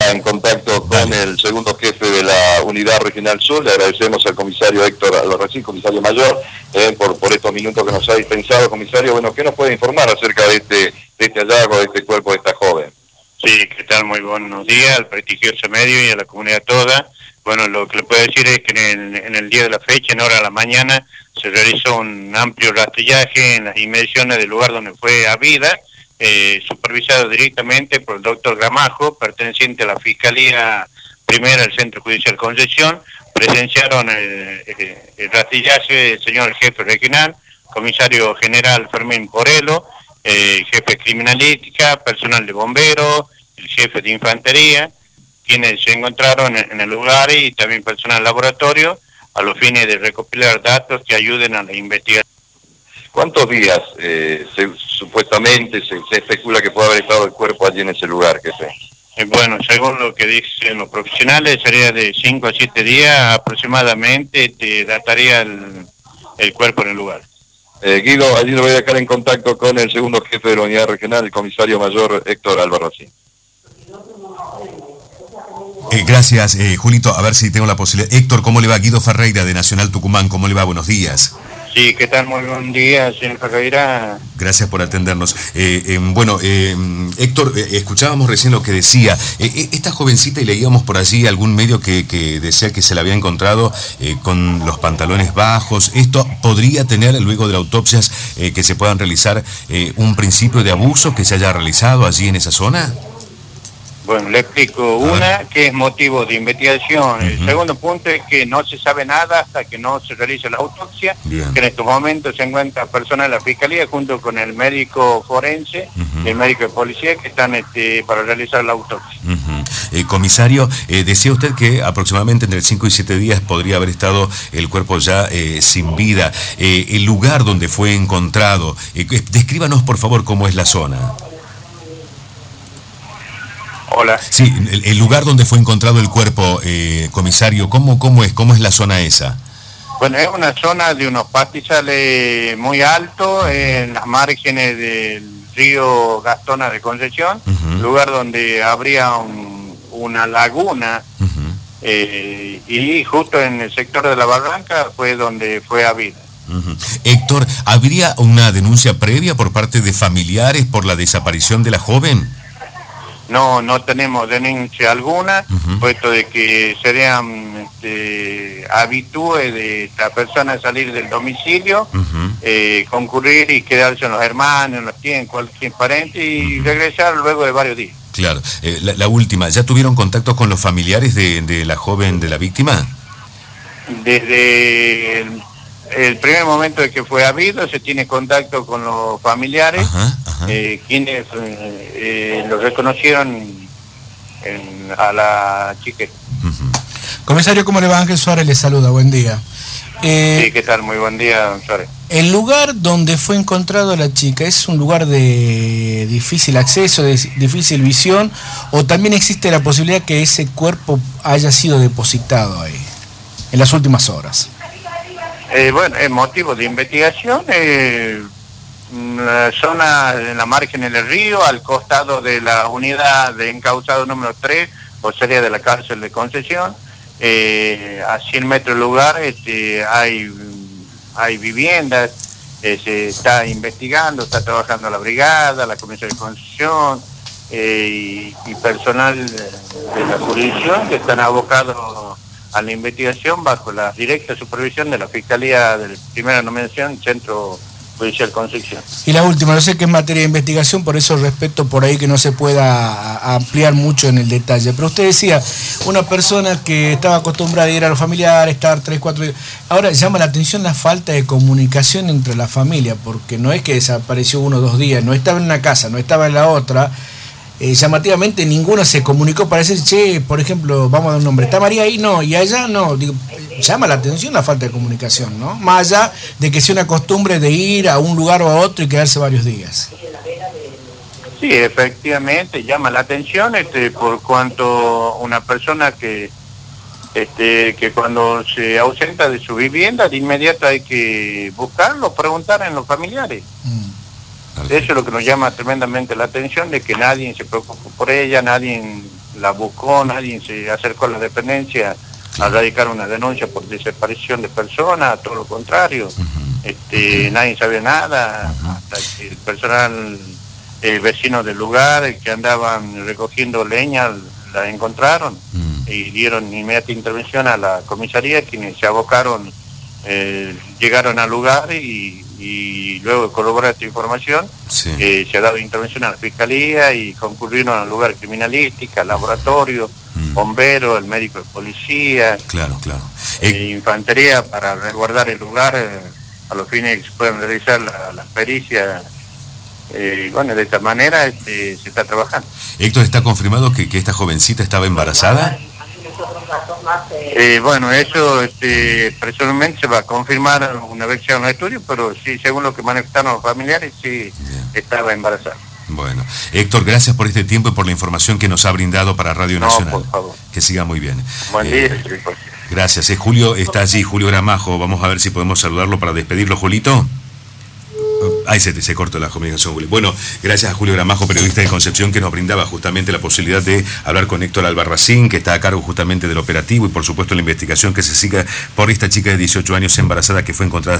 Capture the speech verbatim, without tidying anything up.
ya en contacto con Dale. el segundo jefe de la Unidad Regional Sur. Le agradecemos al comisario Héctor Albarracín, comisario mayor, eh, por, por estos minutos que nos ha dispensado. Comisario, bueno, ¿qué nos puede informar acerca de este, de este hallazgo, de este cuerpo de esta joven? Sí, ¿qué tal? Muy buenos días al prestigioso medio y a la comunidad toda. Bueno, lo que le puedo decir es que en el, en el día de la fecha, en hora de la mañana, se realizó un amplio rastrillaje en las inmediaciones del lugar donde fue habida, eh, supervisado directamente por el doctor Gramajo, perteneciente a la Fiscalía Primera del Centro Judicial Concepción. Presenciaron el, el, el rastrillaje del señor jefe regional, comisario general Fermín Porelo, eh, jefe de criminalística, personal de bomberos, el jefe de infantería, quienes se encontraron en el lugar, y también personal laboratorio, a los fines de recopilar datos que ayuden a la investigación. ¿Cuántos días eh, se, supuestamente se, se especula que puede haber estado el cuerpo allí en ese lugar, jefe? Eh, bueno, según lo que dicen los profesionales, sería de cinco a siete días aproximadamente, te dataría el, el cuerpo en el lugar. Eh, Guido, allí lo voy a dejar en contacto con el segundo jefe de la unidad regional, el comisario mayor Héctor Albarracín. Eh, gracias, eh, Julito. A ver si tengo la posibilidad. Héctor, ¿cómo le va? Guido Ferreira, de Nacional Tucumán. ¿Cómo le va? Buenos días. Sí, ¿qué tal? Muy buen día, señor Ferreira. Gracias por atendernos. Eh, eh, bueno, eh, Héctor, eh, escuchábamos recién lo que decía. Eh, eh, esta jovencita, y leíamos por allí algún medio que, que decía que se la había encontrado eh, con los pantalones bajos. ¿Esto podría tener, luego de las autopsias eh, que se puedan realizar, eh, un principio de abuso que se haya realizado allí en esa zona? Bueno, le explico. Una, que es motivo de investigación. Uh-huh. El segundo punto es que no se sabe nada hasta que no se realice la autopsia. Bien. Que en estos momentos se encuentra personal de la Fiscalía junto con el médico forense uh-huh. y el médico de policía que están este, para realizar la autopsia. Uh-huh. eh, comisario, eh, decía usted que aproximadamente entre cinco y siete días podría haber estado el cuerpo ya eh, sin vida. Eh, el lugar donde fue encontrado, eh, descríbanos por favor cómo es la zona. Hola. Sí, el, el lugar donde fue encontrado el cuerpo, eh, comisario, ¿cómo, cómo es? ¿Cómo es la zona esa? Bueno, es una zona de unos pastizales muy altos, en las márgenes del río Gastona de Concepción, uh-huh. lugar donde habría un, una laguna, uh-huh. eh, y justo en el sector de la barranca fue donde fue habida. Uh-huh. Héctor, ¿habría una denuncia previa por parte de familiares por la desaparición de la joven? No, no tenemos denuncia alguna, uh-huh. puesto de que serían este, habitudes de esta persona salir del domicilio, uh-huh. eh, concurrir y quedarse en los hermanos, en los tíos, en cualquier parente y uh-huh. regresar luego de varios días. Claro. Eh, la, la última, ¿ya tuvieron contacto con los familiares de, de la joven, de la víctima? Desde el, el primer momento de que fue habido, se tiene contacto con los familiares, ajá, ajá. Eh, quienes eh, eh, lo reconocieron en, a la chica. Uh-huh. Comisario, ¿cómo le va? Ángel Suárez le saluda, buen día. Eh, sí, ¿qué tal? Muy buen día, don Suárez. ¿El lugar donde fue encontrado la chica es un lugar de difícil acceso, de difícil visión, o también existe la posibilidad que ese cuerpo haya sido depositado ahí en las últimas horas? Eh, bueno, es motivo de investigación, eh, la zona en la margen del río, al costado de la unidad de encausado número tres, o sería de la cárcel de Concepción, eh, a cien metros del lugar este, hay, hay viviendas, eh, se está investigando, está trabajando la brigada, la comisión de Concepción eh, y, y personal de la jurisdicción que están abocados a la investigación bajo la directa supervisión de la Fiscalía de Primera Nominación, Centro Judicial Concepción. Y la última, no sé qué es materia de investigación, por eso respeto por ahí que no se pueda ampliar mucho en el detalle, pero usted decía, una persona que estaba acostumbrada a ir a los familiares, estar tres, cuatro días, ahora llama la atención la falta de comunicación entre la familia, porque no es que desapareció uno o dos días, no estaba en una casa, no estaba en la otra. Eh, llamativamente ninguno se comunicó para decir, che, por ejemplo, vamos a dar un nombre, ¿está María ahí? No, y allá no. Digo, llama la atención la falta de comunicación, ¿no? Más allá de que sea una costumbre de ir a un lugar o a otro y quedarse varios días. Sí, efectivamente, llama la atención este, por cuanto una persona que, este, que cuando se ausenta de su vivienda, de inmediato hay que buscarlo, preguntar en los familiares. Mm. Eso es lo que nos llama tremendamente la atención, de que nadie se preocupa por ella, nadie la buscó, nadie se acercó a la dependencia a radicar una denuncia por desaparición de personas, todo lo contrario. Uh-huh. Este, uh-huh. Nadie sabía nada, uh-huh. hasta que el personal, el vecino del lugar que andaban recogiendo leña, la encontraron uh-huh. y dieron inmediata intervención a la comisaría, quienes se abocaron, eh, llegaron al lugar y, y luego de corroborar esta información, sí. eh, se ha dado intervención a la fiscalía y concurrieron al lugar criminalística, laboratorio, mm. bombero, el médico de policía, claro, claro. Eh, eh, infantería para resguardar el lugar eh, a los fines que se puedan realizar las la pericias. Eh, bueno, de esta manera este, se está trabajando. Héctor, ¿está confirmado que, que esta jovencita estaba embarazada? Eh, bueno, eso este, personalmente se va a confirmar una vez que hagan los estudios, pero sí, según lo que manifestaron los familiares, sí Bien. estaba embarazada. Bueno, Héctor, gracias por este tiempo y por la información que nos ha brindado para Radio no, Nacional. Por favor. Que siga muy bien. Buen eh, día. Sí, por... Gracias. Eh, Julio está allí, Julio Gramajo. Vamos a ver si podemos saludarlo para despedirlo, Julito. Ahí se, se cortó la comunicación, Julio. Bueno, gracias a Julio Gramajo, periodista de Concepción, que nos brindaba justamente la posibilidad de hablar con Héctor Albarracín, que está a cargo justamente del operativo y por supuesto la investigación que se siga por esta chica de dieciocho años embarazada que fue encontrada